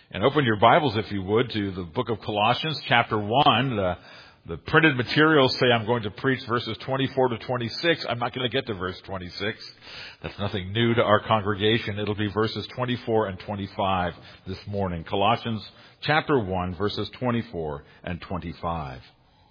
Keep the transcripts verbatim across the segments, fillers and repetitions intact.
And open your Bibles, if you would, to the book of Colossians, chapter one. The, the printed materials say I'm going to preach verses twenty-four to twenty-six. I'm not going to get to verse twenty-six. That's nothing new to our congregation. It'll be verses twenty-four and twenty-five this morning. Colossians chapter one, verses twenty-four and twenty-five.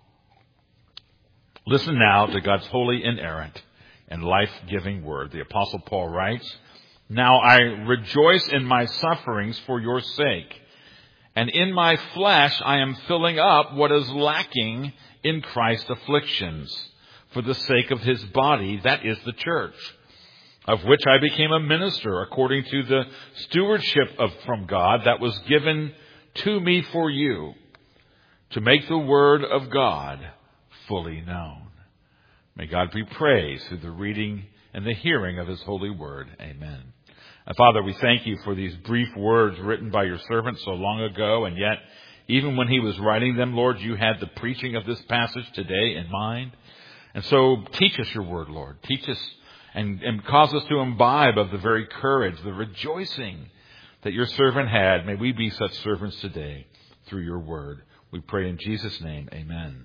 Listen now to God's holy, inerrant, and life-giving word. The Apostle Paul writes, "Now I rejoice in my sufferings for your sake, and in my flesh I am filling up what is lacking in Christ's afflictions, for the sake of his body, that is the church, of which I became a minister according to the stewardship of from God that was given to me for you, to make the word of God fully known." May God be praised through the reading and the hearing of his holy word. Amen. And Father, we thank you for these brief words written by your servant so long ago, and yet, even when he was writing them, Lord, you had the preaching of this passage today in mind. And so teach us your word, Lord. Teach us and, and cause us to imbibe of the very courage, the rejoicing that your servant had. May we be such servants today through your word. We pray in Jesus' name, amen.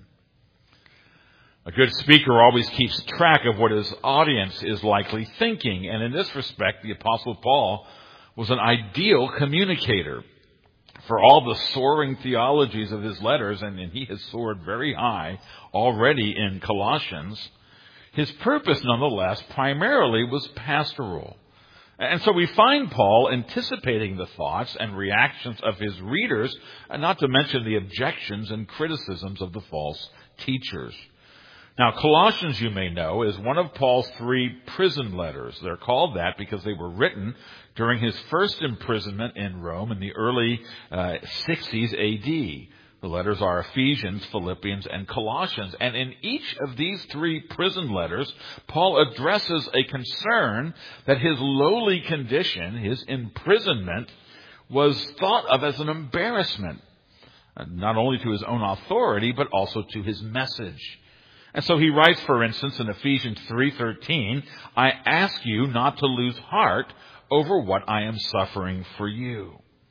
A good speaker always keeps track of what his audience is likely thinking. And in this respect, the Apostle Paul was an ideal communicator. For all the soaring theologies of his letters, and, and he has soared very high already in Colossians, his purpose nonetheless primarily was pastoral. And so we find Paul anticipating the thoughts and reactions of his readers, and not to mention the objections and criticisms of the false teachers. Now, Colossians, you may know, is one of Paul's three prison letters. They're called that because they were written during his first imprisonment in Rome in the early uh, sixties A D. The letters are Ephesians, Philippians, and Colossians. And in each of these three prison letters, Paul addresses a concern that his lowly condition, his imprisonment, was thought of as an embarrassment, not only to his own authority, but also to his message. And so he writes, for instance, in Ephesians three thirteen, "I ask you not to lose heart over what I am suffering for you."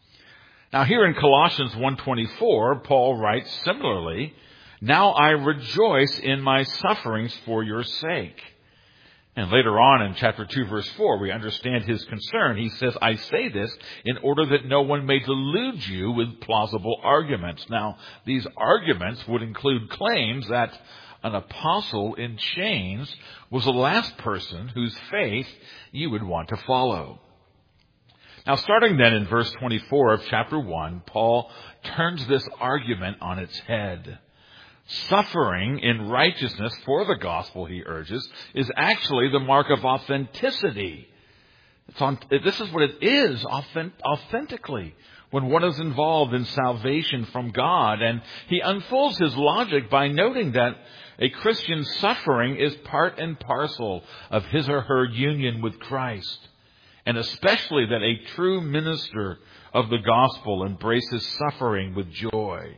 Now here in Colossians one twenty-four, Paul writes similarly, "Now I rejoice in my sufferings for your sake." And later on in chapter two, verse four, we understand his concern. He says, "I say this in order that no one may delude you with plausible arguments." Now, these arguments would include claims that an apostle in chains was the last person whose faith you would want to follow. Now, starting then in verse twenty-four of chapter one, Paul turns this argument on its head. Suffering in righteousness for the gospel, he urges, is actually the mark of authenticity. It's on, this is what it is, authentic, authentically, when one is involved in salvation from God. And he unfolds his logic by noting that a Christian's suffering is part and parcel of his or her union with Christ, and especially that a true minister of the gospel embraces suffering with joy.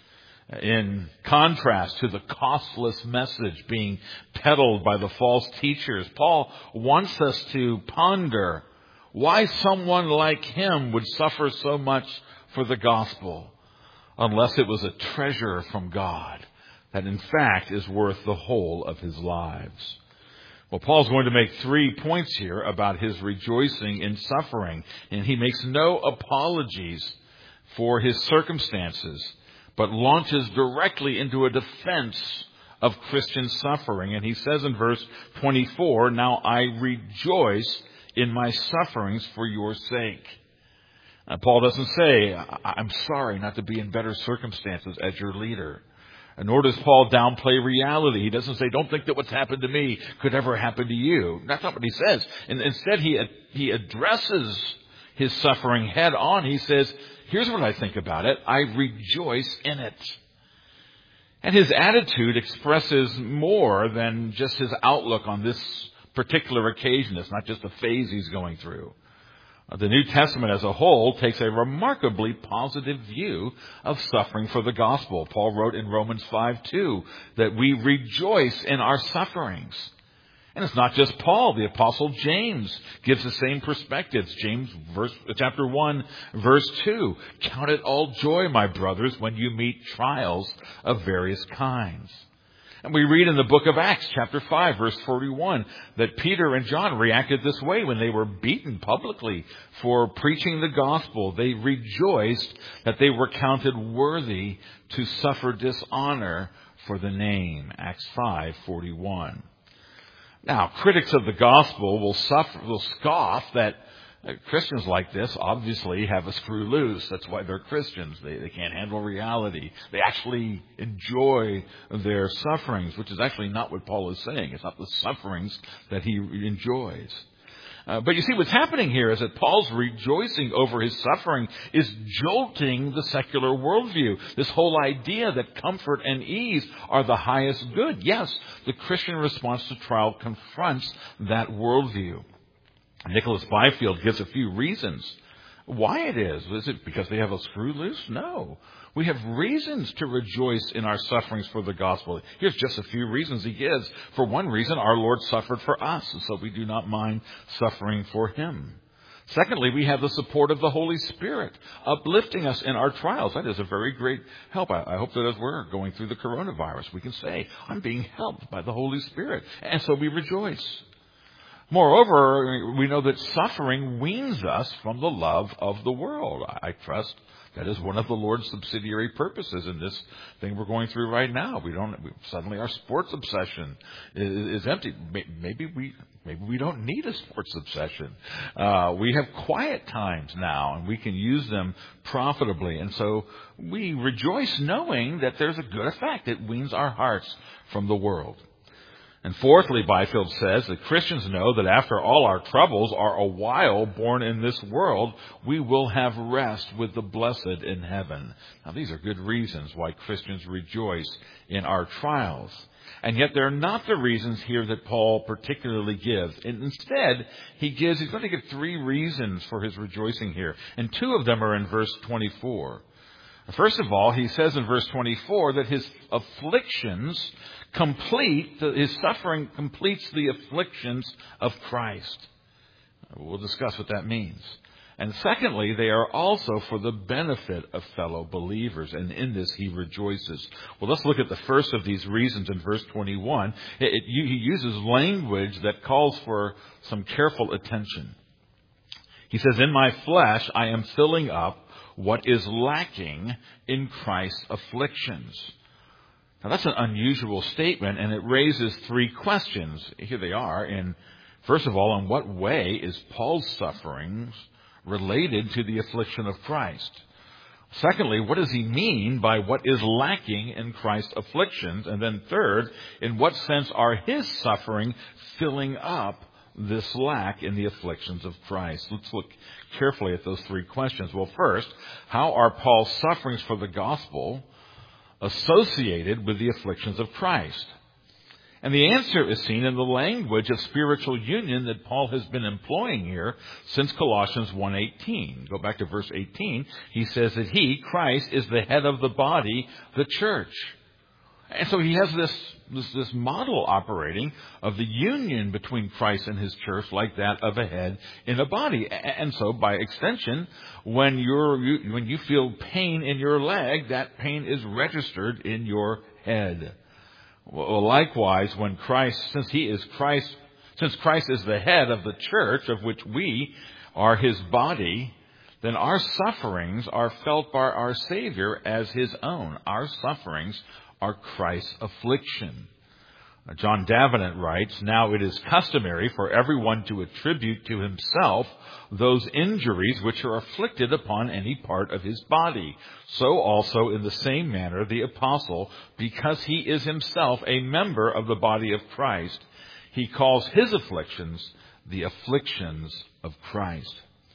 In contrast to the costless message being peddled by the false teachers, Paul wants us to ponder why someone like him would suffer so much for the gospel, unless it was a treasure from God that in fact is worth the whole of his lives. Well, Paul's going to make three points here about his rejoicing in suffering, and he makes no apologies for his circumstances, but launches directly into a defense of Christian suffering. And he says in verse twenty-four, "Now I rejoice in my sufferings for your sake." Now, Paul doesn't say, "I'm sorry not to be in better circumstances as your leader." Nor does Paul downplay reality. He doesn't say, "Don't think that what's happened to me could ever happen to you." That's not what he says. And instead, he he addresses his suffering head on. He says, "Here's what I think about it. I rejoice in it." And his attitude expresses more than just his outlook on this particular occasion. It's not just a phase he's going through. The New Testament as a whole takes a remarkably positive view of suffering for the gospel. Paul wrote in Romans five two that we rejoice in our sufferings. And it's not just Paul. The Apostle James gives the same perspectives. James verse, chapter one, verse two. Count it all joy, my brothers, when you meet trials of various kinds. And we read in the book of Acts, chapter five, verse forty-one, that Peter and John reacted this way when they were beaten publicly for preaching the gospel. They rejoiced that they were counted worthy to suffer dishonor for the name. Acts five forty-one. Now, critics of the gospel will suffer, will scoff that Christians like this obviously have a screw loose. That's why they're Christians. They, they can't handle reality. They actually enjoy their sufferings, which is actually not what Paul is saying. It's not the sufferings that he enjoys. Uh, but you see, what's happening here is that Paul's rejoicing over his suffering is jolting the secular worldview. This whole idea that comfort and ease are the highest good. Yes, the Christian response to trial confronts that worldview. Nicholas Byfield gives a few reasons why it is. Is it because they have a screw loose? No. We have reasons to rejoice in our sufferings for the gospel. Here's just a few reasons he gives. For one reason, our Lord suffered for us, and so we do not mind suffering for him. Secondly, we have the support of the Holy Spirit uplifting us in our trials. That is a very great help. I, I hope that as we're going through the coronavirus, we can say, I'm being helped by the Holy Spirit. And so we rejoice. Moreover, we know that suffering weans us from the love of the world. I trust that is one of the Lord's subsidiary purposes in this thing we're going through right now. We don't we, suddenly our sports obsession is, is empty. Maybe we maybe we don't need a sports obsession. Uh, we have quiet times now, and we can use them profitably. And so we rejoice knowing that there's a good effect. It weans our hearts from the world. And fourthly, Byfield says that Christians know that after all our troubles are a while born in this world, we will have rest with the blessed in heaven. Now, these are good reasons why Christians rejoice in our trials. And yet they're not the reasons here that Paul particularly gives. And instead, he gives, he's going to give three reasons for his rejoicing here. And two of them are in verse twenty-four. First of all, he says in verse twenty-four that his afflictions complete, his suffering completes the afflictions of Christ. We'll discuss what that means. And secondly, they are also for the benefit of fellow believers, and in this he rejoices. Well, let's look at the first of these reasons in verse twenty-one. It, it, he uses language that calls for some careful attention. He says, in my flesh I am filling up what is lacking in Christ's afflictions. Now, that's an unusual statement, and it raises three questions. Here they are. In, first of all, in what way is Paul's sufferings related to the affliction of Christ? Secondly, what does he mean by what is lacking in Christ's afflictions? And then third, in what sense are his suffering filling up this lack in the afflictions of Christ? Let's look carefully at those three questions. Well, first, how are Paul's sufferings for the gospel associated with the afflictions of Christ? And the answer is seen in the language of spiritual union that Paul has been employing here since Colossians one eighteen. Go back to verse eighteen. He says that he, Christ, is the head of the body, the church. And so he has this, this, this model operating of the union between Christ and his church like that of a head in a body. And so by extension, when you're, you, when you feel pain in your leg, that pain is registered in your head. Well, likewise, when Christ, since he is Christ, since Christ is the head of the church of which we are his body, then our sufferings are felt by our Savior as his own. Our sufferings are Christ's affliction. John Davenant writes, now it is customary for everyone to attribute to himself those injuries which are afflicted upon any part of his body. So also in the same manner the apostle, because he is himself a member of the body of Christ, he calls his afflictions the afflictions of Christ.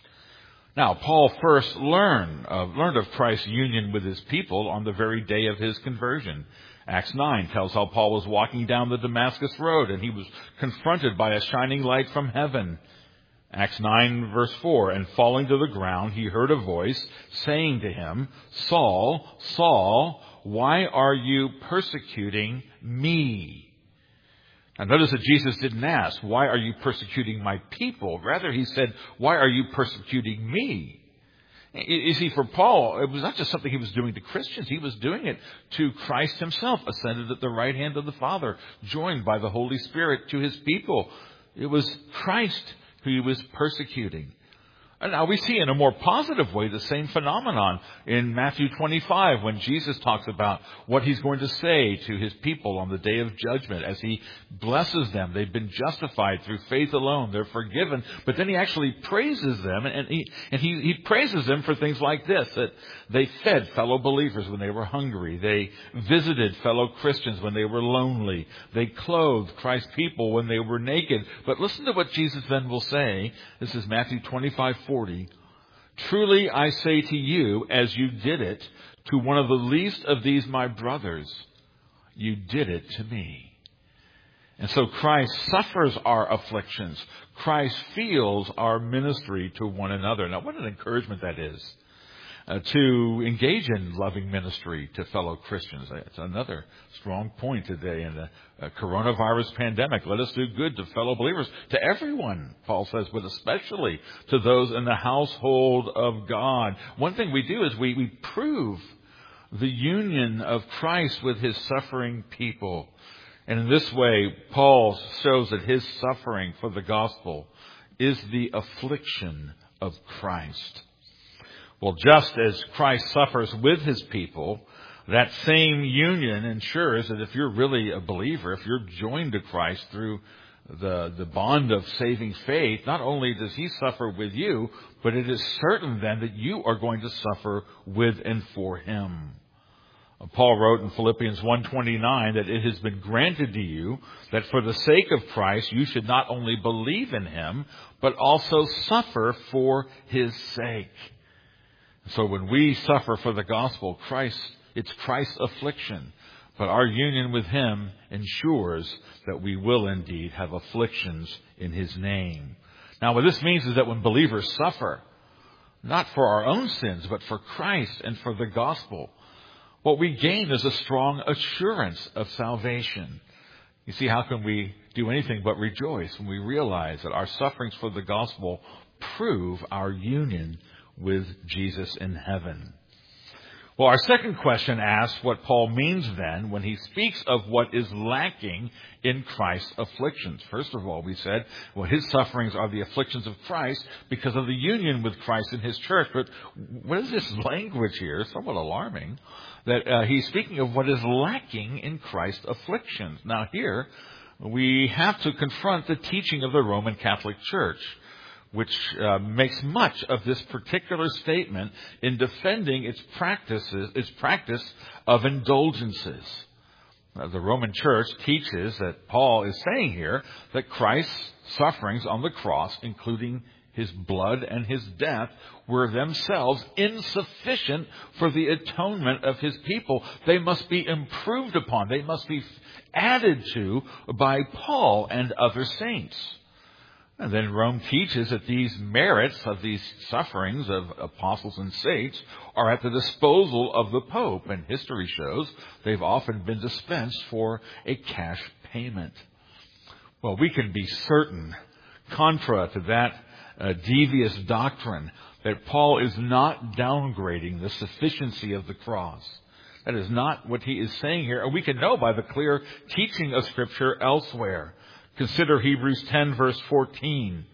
Now, Paul first learned of, learned of Christ's union with his people on the very day of his conversion. Acts nine tells how Paul was walking down the Damascus road and he was confronted by a shining light from heaven. Acts nine verse four, and falling to the ground, he heard a voice saying to him, Saul, Saul, why are you persecuting me? Now notice that Jesus didn't ask, why are you persecuting my people? Rather, he said, why are you persecuting me? You see, for Paul, it was not just something he was doing to Christians. He was doing it to Christ himself, ascended at the right hand of the Father, joined by the Holy Spirit to his people. It was Christ who he was persecuting. And now we see in a more positive way the same phenomenon in Matthew twenty-five when Jesus talks about what he's going to say to his people on the day of judgment as he blesses them. They've been justified through faith alone. They're forgiven. But then he actually praises them, and he, and he, he praises them for things like this, that they fed fellow believers when they were hungry. They visited fellow Christians when they were lonely. They clothed Christ's people when they were naked. But listen to what Jesus then will say. This is Matthew twenty-five forty. Truly I say to you, as you did it to one of the least of these my brothers, you did it to me. And so Christ suffers our afflictions. Christ feels our ministry to one another. Now what an encouragement that is. Uh, to engage in loving ministry to fellow Christians. It's another strong point today in the uh, coronavirus pandemic. Let us do good to fellow believers, to everyone, Paul says, but especially to those in the household of God. One thing we do is we, we prove the union of Christ with his suffering people. And in this way, Paul shows that his suffering for the gospel is the affliction of Christ. Well, just as Christ suffers with his people, that same union ensures that if you're really a believer, if you're joined to Christ through the, the bond of saving faith, not only does he suffer with you, but it is certain then that you are going to suffer with and for him. Paul wrote in Philippians one twenty-nine that it has been granted to you that for the sake of Christ you should not only believe in him, but also suffer for his sake. So when we suffer for the gospel, Christ, it's Christ's affliction. But our union with him ensures that we will indeed have afflictions in his name. Now what this means is that when believers suffer, not for our own sins, but for Christ and for the gospel, what we gain is a strong assurance of salvation. You see, how can we do anything but rejoice when we realize that our sufferings for the gospel prove our union with Jesus in heaven? Well, our second question asks what Paul means then when he speaks of what is lacking in Christ's afflictions. First of all, we said, well, his sufferings are the afflictions of Christ because of the union with Christ in his church. But what is this language here? It's somewhat alarming that uh, he's speaking of what is lacking in Christ's afflictions. Now here, we have to confront the teaching of the Roman Catholic Church, which uh, makes much of this particular statement in defending its practices, its practice of indulgences. Uh, the Roman Church teaches that Paul is saying here that Christ's sufferings on the cross, including his blood and his death, were themselves insufficient for the atonement of his people. They must be improved upon. They must be added to by Paul and other saints. And then Rome teaches that these merits of these sufferings of apostles and saints are at the disposal of the Pope. And history shows they've often been dispensed for a cash payment. Well, we can be certain, contra to that uh, devious doctrine, that Paul is not downgrading the sufficiency of the cross. That is not what he is saying here. And we can know by the clear teaching of Scripture elsewhere. Consider Hebrews ten, verse fourteen.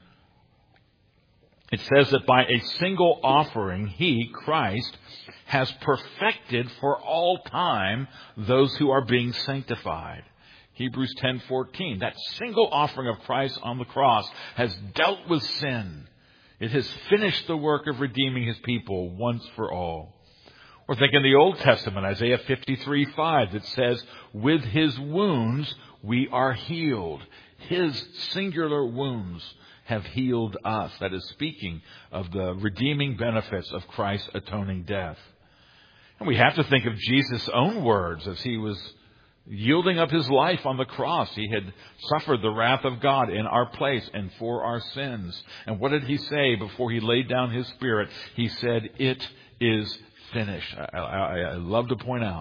It says that by a single offering, he, Christ, has perfected for all time those who are being sanctified. Hebrews ten fourteen. That single offering of Christ on the cross has dealt with sin. It has finished the work of redeeming his people once for all. Or think in the Old Testament, Isaiah fifty-three five, that says, with his wounds we are healed. His singular wounds have healed us. That is speaking of the redeeming benefits of Christ's atoning death. And we have to think of Jesus' own words as he was yielding up his life on the cross. He had suffered the wrath of God in our place and for our sins. And what did he say before he laid down his spirit? He said, it is finished. I, I, I love to point out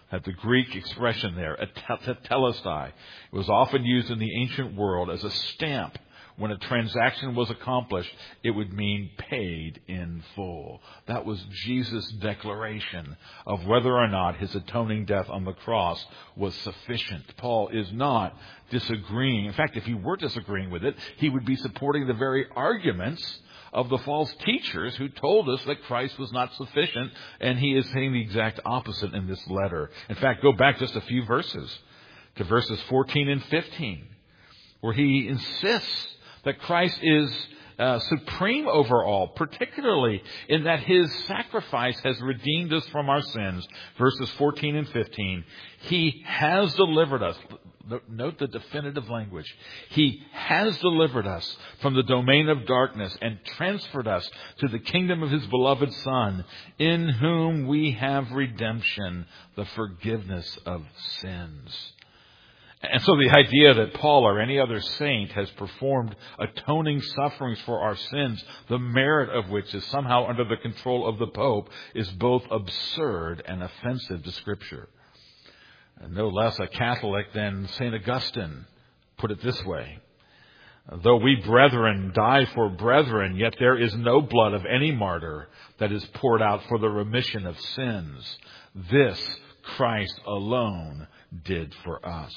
That the Greek expression there, tetelestai, it was often used in the ancient world as a stamp. When a transaction was accomplished, it would mean paid in full. That was Jesus' declaration of whether or not his atoning death on the cross was sufficient. Paul is not disagreeing. In fact, if he were disagreeing with it, he would be supporting the very arguments of the false teachers who told us that Christ was not sufficient, and he is saying the exact opposite in this letter. In fact, go back just a few verses to verses fourteen and fifteen, where he insists that Christ is uh, supreme over all, particularly in that his sacrifice has redeemed us from our sins. Verses fourteen and fifteen, he has delivered us. Note the definitive language. He has delivered us from the domain of darkness and transferred us to the kingdom of his beloved Son, in whom we have redemption, the forgiveness of sins. And so the idea that Paul or any other saint has performed atoning sufferings for our sins, the merit of which is somehow under the control of the Pope, is both absurd and offensive to Scripture. And no less a Catholic than Saint Augustine put it this way: though we brethren die for brethren, yet there is no blood of any martyr that is poured out for the remission of sins. This Christ alone did for us.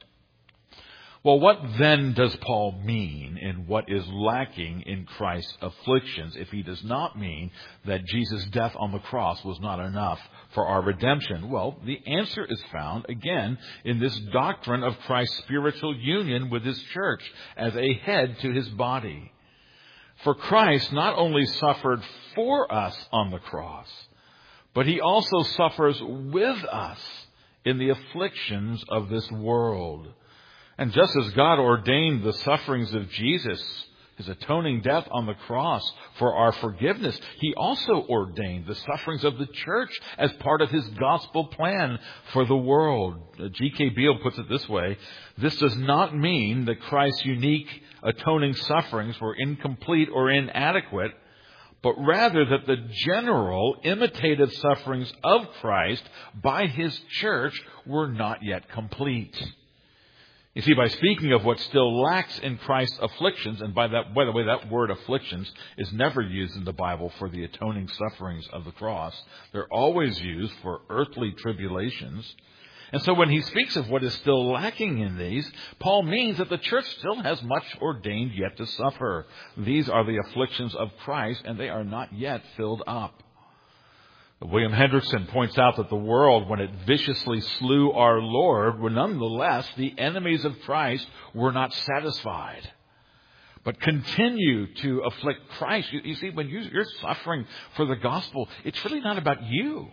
Well, what then does Paul mean in what is lacking in Christ's afflictions if he does not mean that Jesus' death on the cross was not enough for our redemption? Well, the answer is found, again, in this doctrine of Christ's spiritual union with his church as a head to his body. For Christ not only suffered for us on the cross, but he also suffers with us in the afflictions of this world. And just as God ordained the sufferings of Jesus, his atoning death on the cross for our forgiveness, he also ordained the sufferings of the church as part of his gospel plan for the world. G K Beale puts it this way: this does not mean that Christ's unique atoning sufferings were incomplete or inadequate, but rather that the general imitative sufferings of Christ by his church were not yet complete. You see, by speaking of what still lacks in Christ's afflictions, and by that, by the way, that word afflictions is never used in the Bible for the atoning sufferings of the cross. They're always used for earthly tribulations. And so when he speaks of what is still lacking in these, Paul means that the church still has much ordained yet to suffer. These are the afflictions of Christ, and they are not yet filled up. William Hendrickson points out that the world, when it viciously slew our Lord, were nonetheless the enemies of Christ were not satisfied, but continue to afflict Christ. You, you see, when you, you're suffering for the gospel, it's really not about you.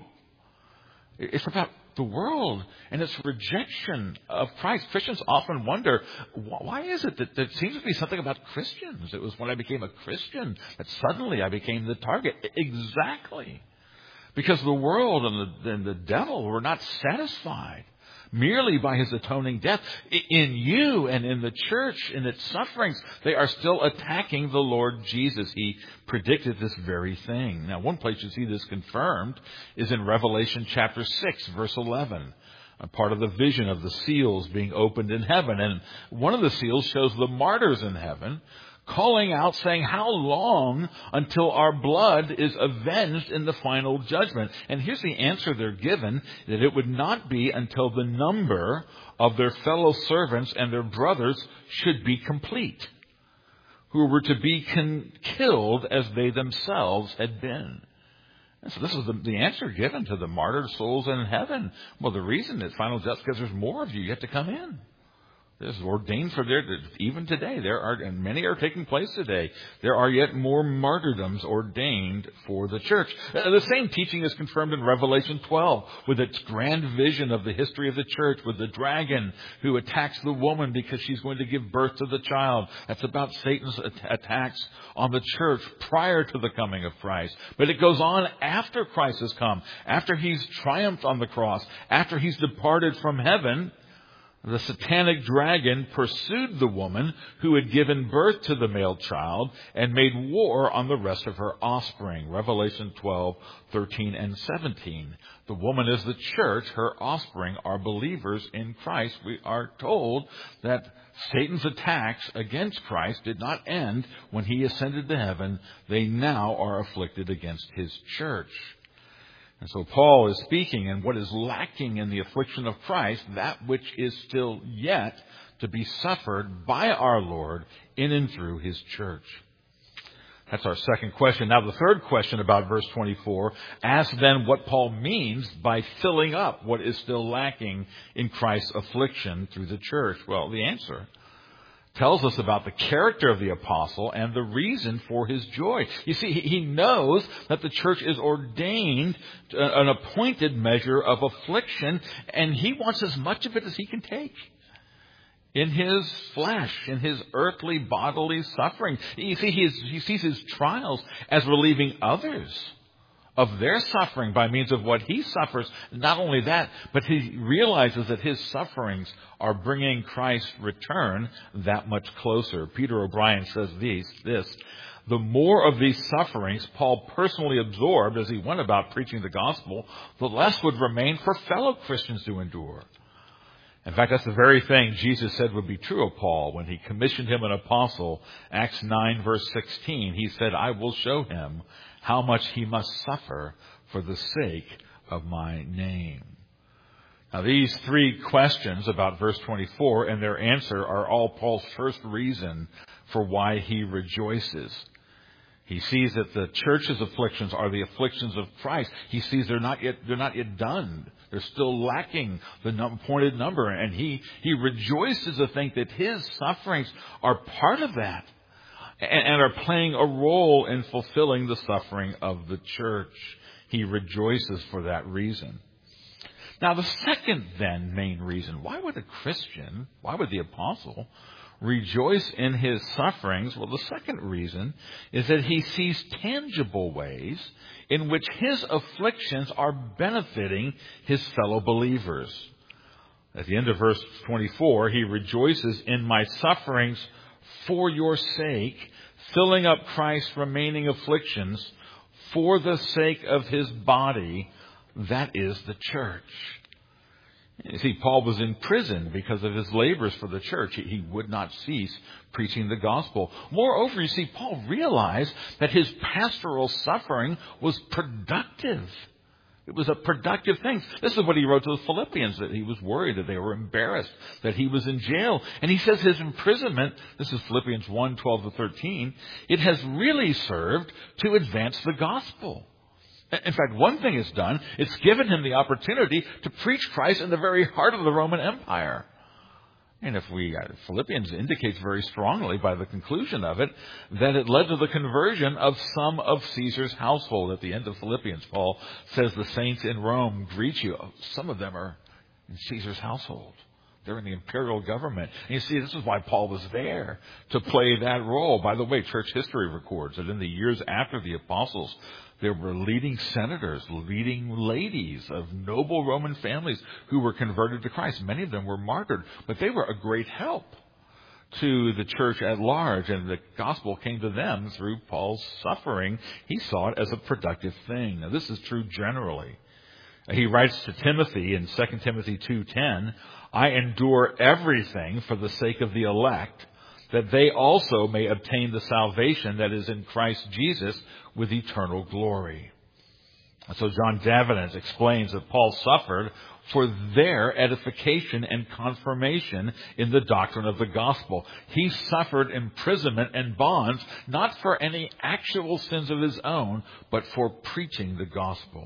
It's about the world and its rejection of Christ. Christians often wonder, why is it that there seems to be something about Christians? It was when I became a Christian that suddenly I became the target. Exactly. Because the world and the, and the devil were not satisfied merely by his atoning death. In you and in the church, in its sufferings, they are still attacking the Lord Jesus. He predicted this very thing. Now, one place you see this confirmed is in Revelation chapter six, verse eleven. A part of the vision of the seals being opened in heaven. And one of the seals shows the martyrs in heaven calling out, saying, how long until our blood is avenged in the final judgment? And here's the answer they're given, that it would not be until the number of their fellow servants and their brothers should be complete, who were to be con- killed as they themselves had been. And so this is the, the answer given to the martyred souls in heaven. Well, the reason it's final judgment is because there's more of you yet to come in. This is ordained for there, even today. There are, and many are taking place today. There are yet more martyrdoms ordained for the church. The same teaching is confirmed in Revelation twelve with its grand vision of the history of the church, with the dragon who attacks the woman because she's going to give birth to the child. That's about Satan's attacks on the church prior to the coming of Christ. But it goes on after Christ has come, after he's triumphed on the cross, after he's departed from heaven. The satanic dragon pursued the woman who had given birth to the male child and made war on the rest of her offspring. Revelation twelve, thirteen, and seventeen. The woman is the church. Her offspring are believers in Christ. We are told that Satan's attacks against Christ did not end when he ascended to heaven. They now are afflicted against his church. And so Paul is speaking, and what is lacking in the affliction of Christ, that which is still yet to be suffered by our Lord in and through his church. That's our second question. Now the third question about verse twenty-four asks then what Paul means by filling up what is still lacking in Christ's affliction through the church. Well, the answer tells us about the character of the apostle and the reason for his joy. You see, he knows that the church is ordained an appointed measure of affliction, and he wants as much of it as he can take. In his flesh, in his earthly bodily suffering. You see, he, is, he sees his trials as relieving others of their suffering by means of what he suffers. Not only that, but he realizes that his sufferings are bringing Christ's return that much closer. Peter O'Brien says these, this, the more of these sufferings Paul personally absorbed as he went about preaching the gospel, the less would remain for fellow Christians to endure. In fact, that's the very thing Jesus said would be true of Paul when he commissioned him an apostle. Acts nine, verse sixteen, he said, I will show him how much he must suffer for the sake of my name. Now, these three questions about verse twenty-four and their answer are all Paul's first reason for why he rejoices. He sees that the church's afflictions are the afflictions of Christ. He sees they're not yet, they're not yet done. They're still lacking the appointed number. And he, he rejoices to think that his sufferings are part of that and, and are playing a role in fulfilling the suffering of the church. He rejoices for that reason. Now, the second then main reason, why would a Christian, why would the apostle rejoice in his sufferings? Well, the second reason is that he sees tangible ways in which his afflictions are benefiting his fellow believers. At the end of verse twenty-four, he rejoices in my sufferings for your sake, filling up Christ's remaining afflictions for the sake of his body, that is the church. You see, Paul was in prison because of his labors for the church. He would not cease preaching the gospel. Moreover, you see, Paul realized that his pastoral suffering was productive. It was a productive thing. This is what he wrote to the Philippians, that he was worried, that they were embarrassed, that he was in jail. And he says his imprisonment, this is Philippians one, twelve to thirteen, it has really served to advance the gospel. In fact, one thing it's done, it's given him the opportunity to preach Christ in the very heart of the Roman Empire. And if we, uh, Philippians indicates very strongly by the conclusion of it, that it led to the conversion of some of Caesar's household. At the end of Philippians, Paul says the saints in Rome greet you. Some of them are in Caesar's household. They're in the imperial government. And you see, this is why Paul was there, to play that role. By the way, church history records that in the years after the apostles, there were leading senators, leading ladies of noble Roman families who were converted to Christ. Many of them were martyred, but they were a great help to the church at large, and the gospel came to them through Paul's suffering. He saw it as a productive thing. Now, this is true generally. He writes to Timothy in Second Timothy two ten, I endure everything for the sake of the elect, that they also may obtain the salvation that is in Christ Jesus with eternal glory. And so John Davenant explains that Paul suffered for their edification and confirmation in the doctrine of the gospel. He suffered imprisonment and bonds, not for any actual sins of his own, but for preaching the gospel.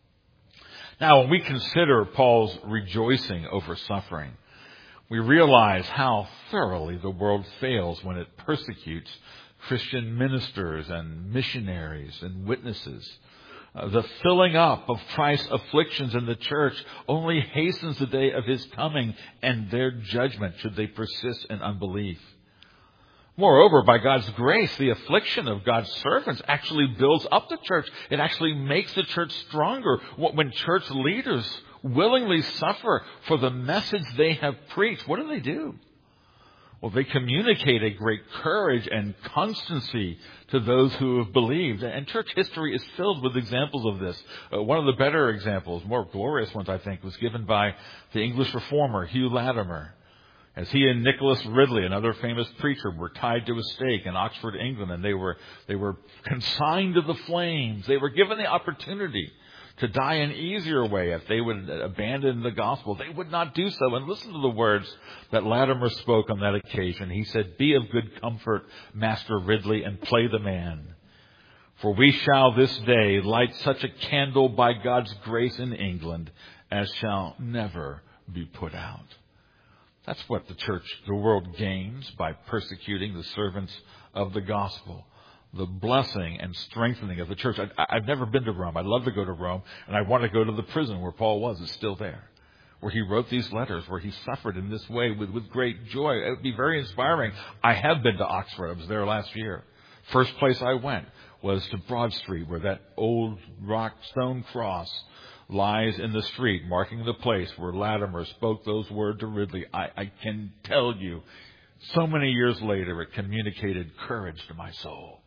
Now, when we consider Paul's rejoicing over suffering, we realize how thoroughly the world fails when it persecutes Christian ministers and missionaries and witnesses. Uh, the filling up of Christ's afflictions in the church only hastens the day of his coming and their judgment should they persist in unbelief. Moreover, by God's grace, the affliction of God's servants actually builds up the church. It actually makes the church stronger. When church leaders willingly suffer for the message they have preached. What do they do? Well, they communicate a great courage and constancy to those who have believed. And church history is filled with examples of this. Uh, one of the better examples, more glorious ones, I think, was given by the English reformer, Hugh Latimer. As he and Nicholas Ridley, another famous preacher, were tied to a stake in Oxford, England, and they were, they were consigned to the flames. They were given the opportunity to die an easier way if they would abandon the gospel. They would not do so. And listen to the words that Latimer spoke on that occasion. He said, "Be of good comfort, Master Ridley, and play the man. For we shall this day light such a candle by God's grace in England as shall never be put out." That's what the church, the world gains by persecuting the servants of the gospel. The blessing and strengthening of the church. I, I've never been to Rome. I'd love to go to Rome, and I want to go to the prison where Paul was. It's still there, where he wrote these letters, where he suffered in this way with, with great joy. It would be very inspiring. I have been to Oxford. I was there last year. First place I went was to Broad Street, where that old rock stone cross lies in the street, marking the place where Latimer spoke those words to Ridley. I, I can tell you, so many years later, it communicated courage to my soul.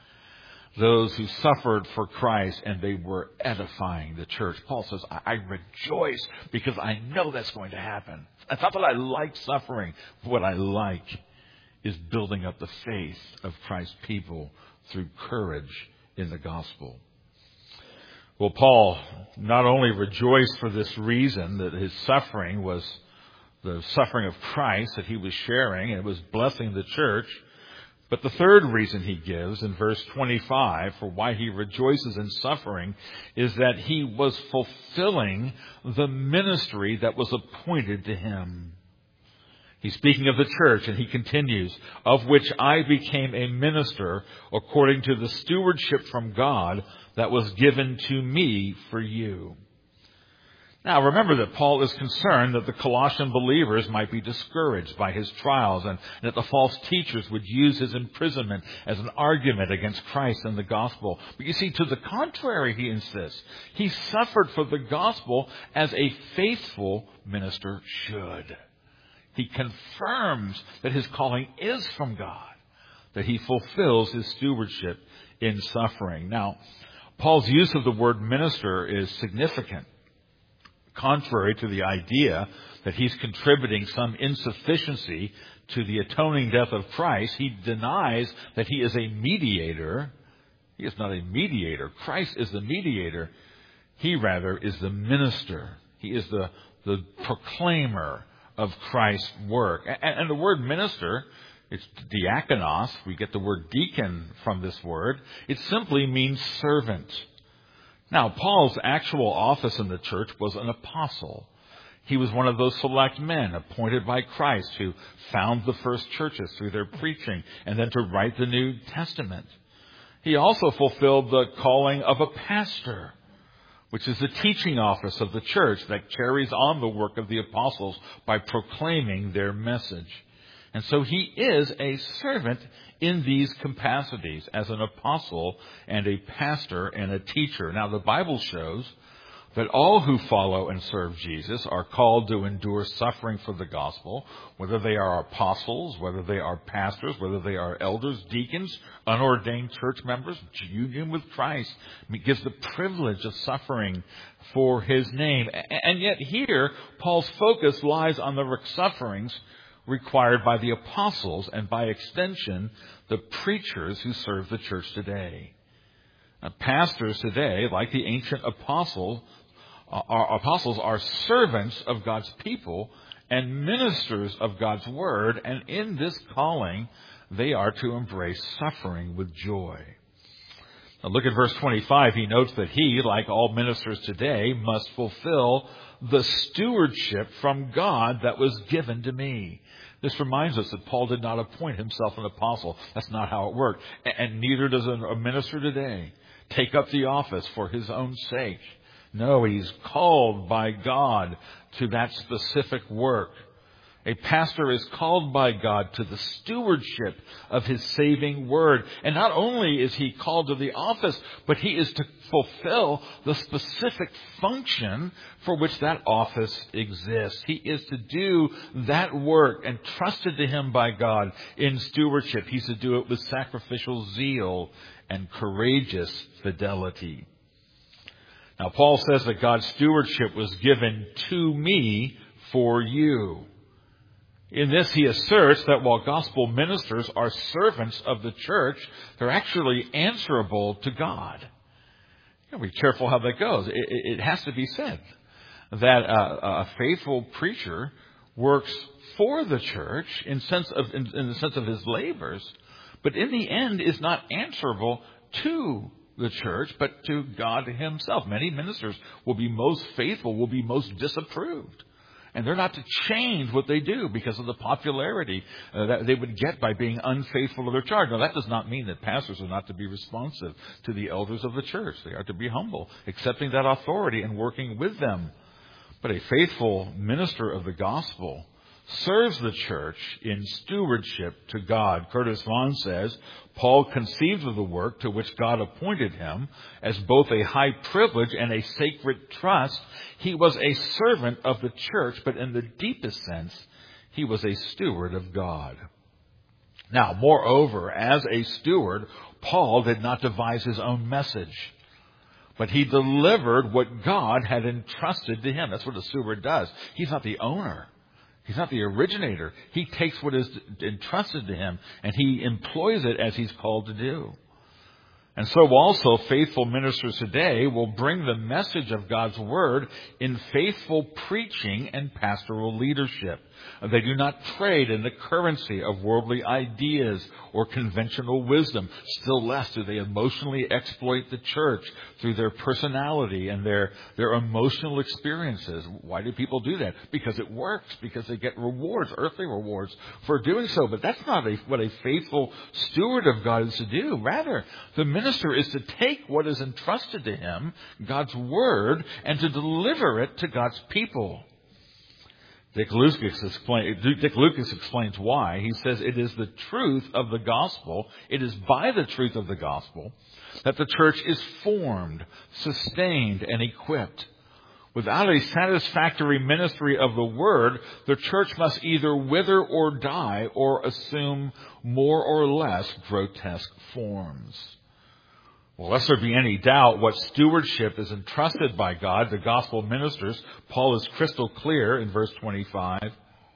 Those who suffered for Christ, and they were edifying the church. Paul says, I, I rejoice because I know that's going to happen. It's not that I like suffering. What I like is building up the faith of Christ's people through courage in the gospel. Well, Paul not only rejoiced for this reason, that his suffering was the suffering of Christ that he was sharing, and it was blessing the church. But the third reason he gives in verse twenty-five for why he rejoices in suffering is that he was fulfilling the ministry that was appointed to him. He's speaking of the church, and he continues, "Of which I became a minister according to the stewardship from God that was given to me for you." Now, remember that Paul is concerned that the Colossian believers might be discouraged by his trials, and that the false teachers would use his imprisonment as an argument against Christ and the gospel. But you see, to the contrary, he insists. He suffered for the gospel as a faithful minister should. He confirms that his calling is from God, that he fulfills his stewardship in suffering. Now, Paul's use of the word minister is significant. Contrary to the idea that he's contributing some insufficiency to the atoning death of Christ, he denies that he is a mediator. He is not a mediator. Christ is the mediator. He rather is the minister. He is the, the proclaimer of Christ's work. And, and the word minister, it's diakonos. We get the word deacon from this word. It simply means servant. Now, Paul's actual office in the church was an apostle. He was one of those select men appointed by Christ who found the first churches through their preaching and then to write the New Testament. He also fulfilled the calling of a pastor, which is the teaching office of the church that carries on the work of the apostles by proclaiming their message. And so he is a servant in these capacities as an apostle and a pastor and a teacher. Now, the Bible shows that all who follow and serve Jesus are called to endure suffering for the gospel, whether they are apostles, whether they are pastors, whether they are elders, deacons, unordained church members. Union with Christ gives the privilege of suffering for his name. And yet here, Paul's focus lies on the sufferings required by the apostles and, by extension, the preachers who serve the church today. Now, pastors today, like the ancient apostles, are, apostles are servants of God's people and ministers of God's word, and in this calling, they are to embrace suffering with joy. Now, look at verse twenty-five. He notes that he, like all ministers today, must fulfill the stewardship from God that was given to me. This reminds us that Paul did not appoint himself an apostle. That's not how it worked. And neither does a minister today take up the office for his own sake. No, he's called by God to that specific work. A pastor is called by God to the stewardship of His saving word. And not only is he called to the office, but he is to fulfill the specific function for which that office exists. He is to do that work entrusted to him by God in stewardship. He's to do it with sacrificial zeal and courageous fidelity. Now, Paul says that God's stewardship was given to me for you. In this, he asserts that while gospel ministers are servants of the church, they're actually answerable to God. You know, be careful how that goes. It, it has to be said that a, a faithful preacher works for the church in sense of in, in the sense of his labors, but in the end is not answerable to the church, but to God Himself. Many ministers will be most faithful, will be most disapproved. And they're not to change what they do because of the popularity uh, that they would get by being unfaithful to their charge. Now, that does not mean that pastors are not to be responsive to the elders of the church. They are to be humble, accepting that authority and working with them. But a faithful minister of the gospel serves the church in stewardship to God. Curtis Vaughan says, Paul conceived of the work to which God appointed him as both a high privilege and a sacred trust. He was a servant of the church, but in the deepest sense, he was a steward of God. Now, moreover, as a steward, Paul did not devise his own message, but he delivered what God had entrusted to him. That's what a steward does. He's not the owner. He's not the originator. He takes what is entrusted to him and he employs it as he's called to do. And so also faithful ministers today will bring the message of God's word in faithful preaching and pastoral leadership. They do not trade in the currency of worldly ideas or conventional wisdom. Still less do they emotionally exploit the church through their personality and their, their emotional experiences. Why do people do that? Because it works, because they get rewards, earthly rewards for doing so. But that's not a, what a faithful steward of God is to do. Rather, the minister is to take what is entrusted to him, God's word, and to deliver it to God's people. Dick Lucas, explain, Dick Lucas explains why. He says it is the truth of the gospel, it is by the truth of the gospel, that the church is formed, sustained, and equipped. Without a satisfactory ministry of the word, the church must either wither or die or assume more or less grotesque forms. Well, lest there be any doubt what stewardship is entrusted by God to gospel ministers, Paul is crystal clear in verse twenty-five.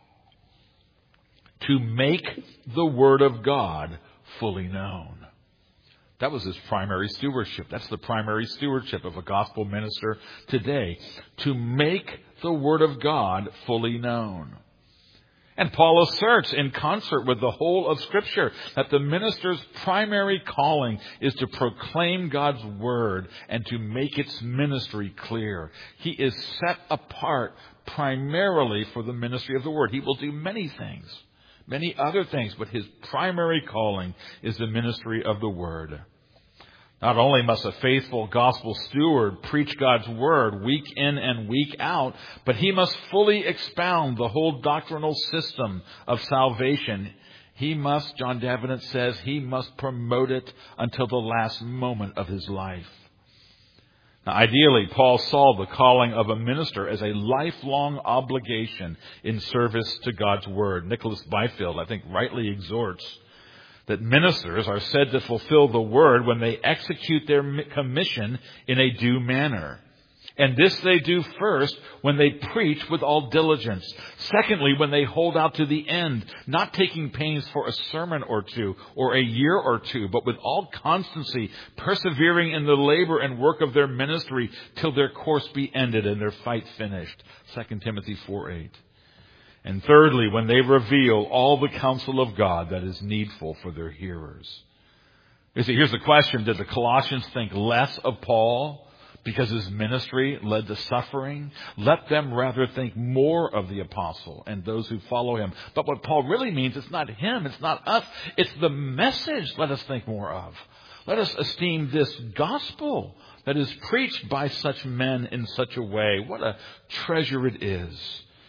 To make the word of God fully known. That was his primary stewardship. That's the primary stewardship of a gospel minister today. To make the word of God fully known. And Paul asserts in concert with the whole of Scripture that the minister's primary calling is to proclaim God's word and to make its ministry clear. He is set apart primarily for the ministry of the word. He will do many things, many other things, but his primary calling is the ministry of the word. Not only must a faithful gospel steward preach God's word week in and week out, but he must fully expound the whole doctrinal system of salvation. He must, John Davenant says, he must promote it until the last moment of his life. Now, ideally, Paul saw the calling of a minister as a lifelong obligation in service to God's word. Nicholas Byfield, I think, rightly exhorts that ministers are said to fulfill the word when they execute their commission in a due manner. And this they do first when they preach with all diligence. Secondly, when they hold out to the end, not taking pains for a sermon or two or a year or two, but with all constancy, persevering in the labor and work of their ministry till their course be ended and their fight finished. Second Timothy four eight. And thirdly, when they reveal all the counsel of God that is needful for their hearers. You see, here's the question. Did the Colossians think less of Paul because his ministry led to suffering? Let them rather think more of the apostle and those who follow him. But what Paul really means, it's not him, it's not us, it's the message let us think more of. Let us esteem this gospel that is preached by such men in such a way. What a treasure it is.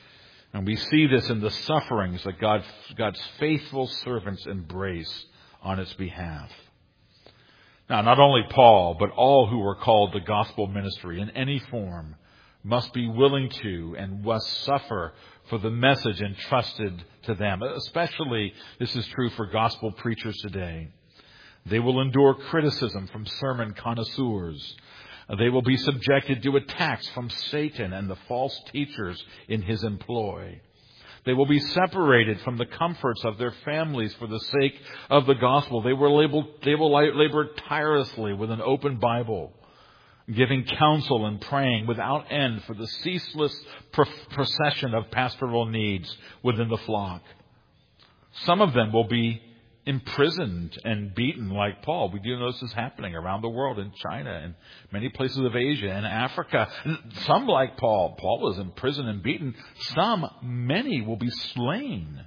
And we see this in the sufferings that God, God's faithful servants embrace on its behalf. Now, not only Paul, but all who are called to gospel ministry in any form must be willing to and must suffer for the message entrusted to them. Especially, this is true for gospel preachers today. They will endure criticism from sermon connoisseurs. They will be subjected to attacks from Satan and the false teachers in his employ. They will be separated from the comforts of their families for the sake of the gospel. They will labor, they will labor tirelessly with an open Bible, giving counsel and praying without end for the ceaseless procession of pastoral needs within the flock. Some of them will be imprisoned and beaten like Paul. We do know this is happening around the world, in China and many places of Asia and Africa. Some like Paul. Paul was imprisoned and beaten. Some, many, will be slain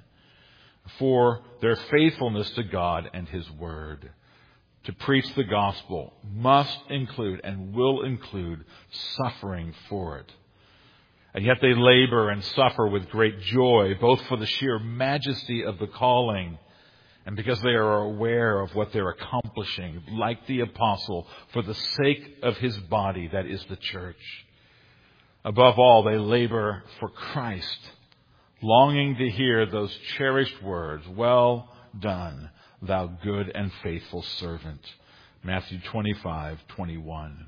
for their faithfulness to God and His Word. To preach the gospel must include and will include suffering for it. And yet they labor and suffer with great joy, both for the sheer majesty of the calling and because they are aware of what they're accomplishing, like the apostle, for the sake of his body, that is the church. Above all, they labor for Christ, longing to hear those cherished words, "Well done, thou good and faithful servant." Matthew twenty-five twenty-one.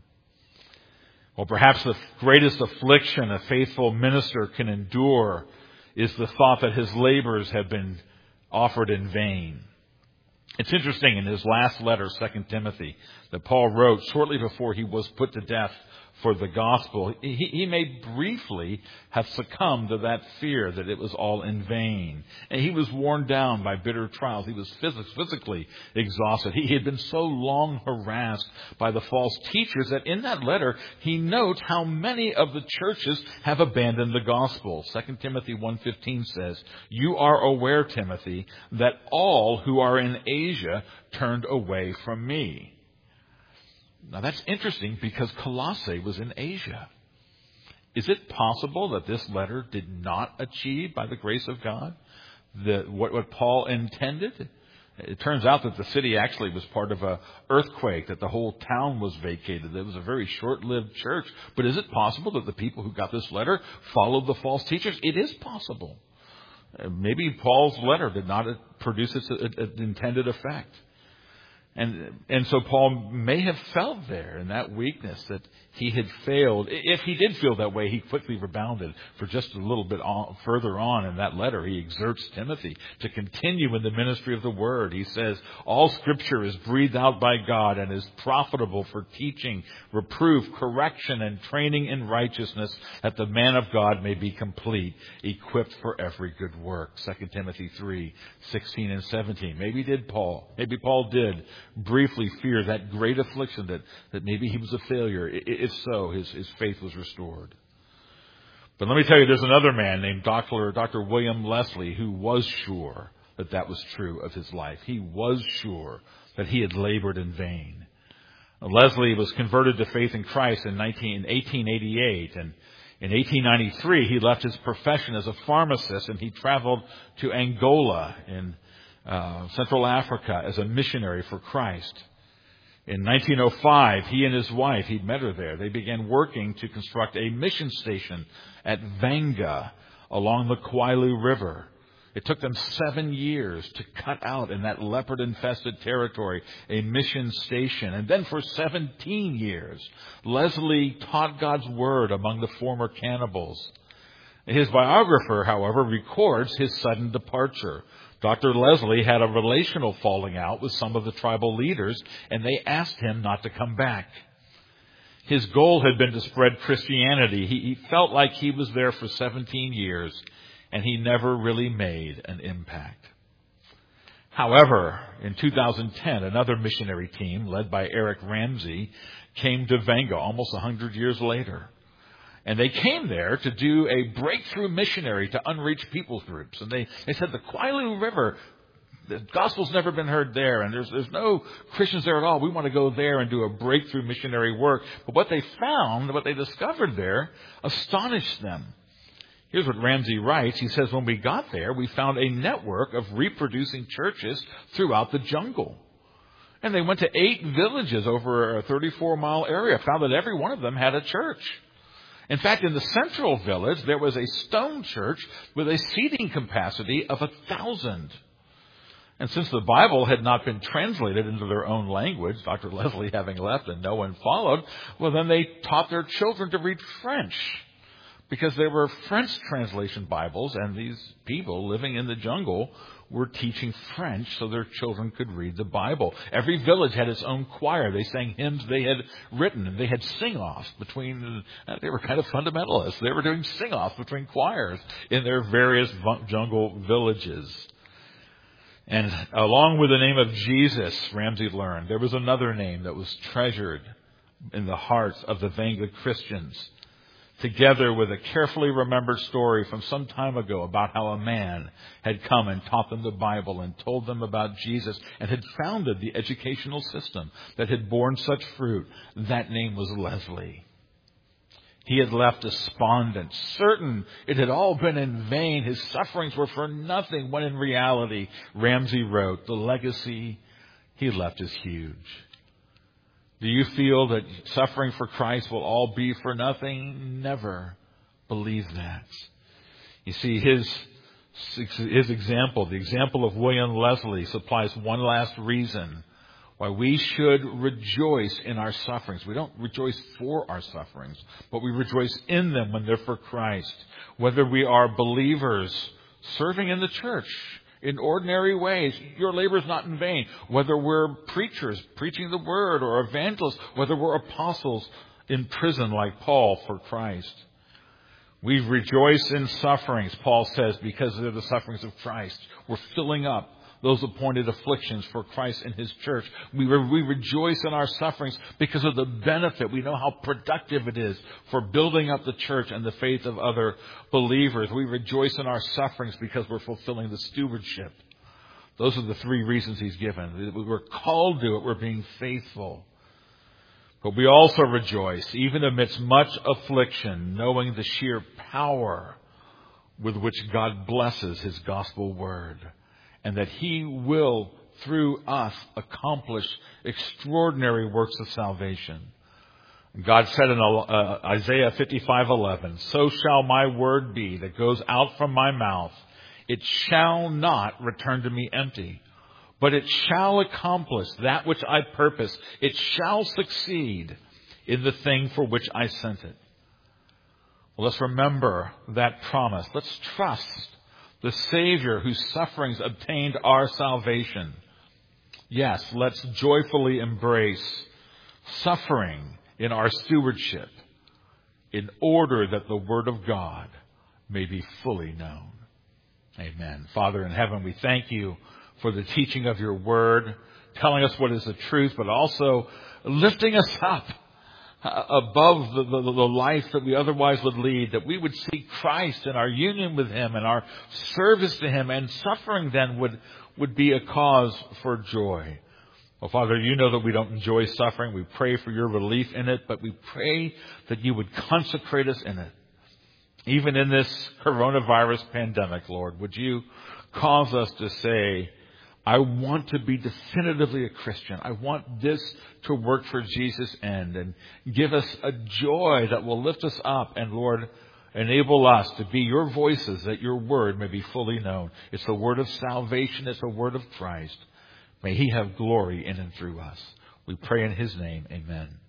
Well, perhaps the greatest affliction a faithful minister can endure is the thought that his labors have been offered in vain. It's interesting, in his last letter, Second Timothy, that Paul wrote shortly before he was put to death for the gospel, he, he may briefly have succumbed to that fear that it was all in vain. And he was worn down by bitter trials. He was physically exhausted. He had been so long harassed by the false teachers that in that letter he notes how many of the churches have abandoned the gospel. Second Timothy one fifteen says, "You are aware, Timothy, that all who are in Asia turned away from me." Now that's interesting because Colossae was in Asia. Is it possible that this letter did not achieve, by the grace of God, the, what, what Paul intended? It turns out that the city actually was part of an earthquake, that the whole town was vacated. It was a very short-lived church. But is it possible that the people who got this letter followed the false teachers? It is possible. Maybe Paul's letter did not produce its intended effect. And and so Paul may have felt there in that weakness that he had failed. If he did feel that way, he quickly rebounded. For just a little bit on, further on in that letter, he exhorts Timothy to continue in the ministry of the Word. He says, "All Scripture is breathed out by God and is profitable for teaching, reproof, correction, and training in righteousness, that the man of God may be complete, equipped for every good work." Second Timothy three sixteen and seventeen. Maybe did Paul, maybe Paul did briefly fear that great affliction, that, that maybe he was a failure. If so, his, his faith was restored. But let me tell you, there's another man named Doctor Doctor William Leslie who was sure that that was true of his life. He was sure that he had labored in vain. Leslie was converted to faith in Christ in eighteen eighty-eight, and in eighteen ninety-three he left his profession as a pharmacist and he traveled to Angola in Uh, Central Africa as a missionary for Christ. In nineteen oh five, he and his wife, he'd met her there, they began working to construct a mission station at Vanga along the Kwailu River. It took them seven years to cut out in that leopard-infested territory a mission station. And then for seventeen years, Leslie taught God's Word among the former cannibals. His biographer, however, records his sudden departure. Doctor Leslie had a relational falling out with some of the tribal leaders, and they asked him not to come back. His goal had been to spread Christianity. He, he felt like he was there for seventeen years, and he never really made an impact. However, in two thousand ten, another missionary team, led by Eric Ramsey, came to Vanga almost one hundred years later. And they came there to do a breakthrough missionary to unreached people groups. And they, they said the Kwailu River, the gospel's never been heard there, and there's there's no Christians there at all. We want to go there and do a breakthrough missionary work. But what they found, what they discovered there, astonished them. Here's what Ramsey writes. He says, when we got there, we found a network of reproducing churches throughout the jungle. And they went to eight villages over a thirty-four mile area, found that every one of them had a church. In fact, in the central village, there was a stone church with a seating capacity of a thousand. And since the Bible had not been translated into their own language, Doctor Leslie having left and no one followed, well, then they taught their children to read French, because there were French translation Bibles, and these people living in the jungle were teaching French so their children could read the Bible. Every village had its own choir. They sang hymns they had written, and they had sing-offs between, they were kind of fundamentalists. They were doing sing-offs between choirs in their various jungle villages. And along with the name of Jesus, Ramsey learned, there was another name that was treasured in the hearts of the Vangla Christians, together with a carefully remembered story from some time ago about how a man had come and taught them the Bible and told them about Jesus and had founded the educational system that had borne such fruit. That name was Leslie. He had left despondent, certain it had all been in vain. His sufferings were for nothing, when in reality, Ramsey wrote, the legacy he left is huge. Do you feel that suffering for Christ will all be for nothing? Never believe that. You see, his, his example, the example of William Leslie, supplies one last reason why we should rejoice in our sufferings. We don't rejoice for our sufferings, but we rejoice in them when they're for Christ. Whether we are believers serving in the church in ordinary ways, your labor is not in vain. Whether we're preachers preaching the word, or evangelists, whether we're apostles in prison like Paul for Christ. We rejoice in sufferings, Paul says, because they're the sufferings of Christ. We're filling up those appointed afflictions for Christ and His church. We, re- we rejoice in our sufferings because of the benefit. We know how productive it is for building up the church and the faith of other believers. We rejoice in our sufferings because we're fulfilling the stewardship. Those are the three reasons he's given. We're called to it. We're being faithful. But we also rejoice, even amidst much affliction, knowing the sheer power with which God blesses His gospel word, and that He will, through us, accomplish extraordinary works of salvation. God said in uh, Isaiah fifty-five eleven, so shall my word be that goes out from my mouth. It shall not return to me empty, but it shall accomplish that which I purpose. It shall succeed in the thing for which I sent it. Well, let's remember that promise. Let's trust the Savior whose sufferings obtained our salvation. Yes, let's joyfully embrace suffering in our stewardship in order that the Word of God may be fully known. Amen. Father in heaven, we thank You for the teaching of Your Word, telling us what is the truth, but also lifting us up above the, the, the life that we otherwise would lead, that we would see Christ in our union with Him and our service to Him, and suffering then would, would be a cause for joy. Well, Father, You know that we don't enjoy suffering. We pray for Your relief in it, but we pray that You would consecrate us in it. Even in this coronavirus pandemic, Lord, would You cause us to say, I want to be definitively a Christian. I want this to work for Jesus' end, and give us a joy that will lift us up, and Lord, enable us to be Your voices, that Your word may be fully known. It's the word of salvation. It's the word of Christ. May He have glory in and through us. We pray in His name. Amen.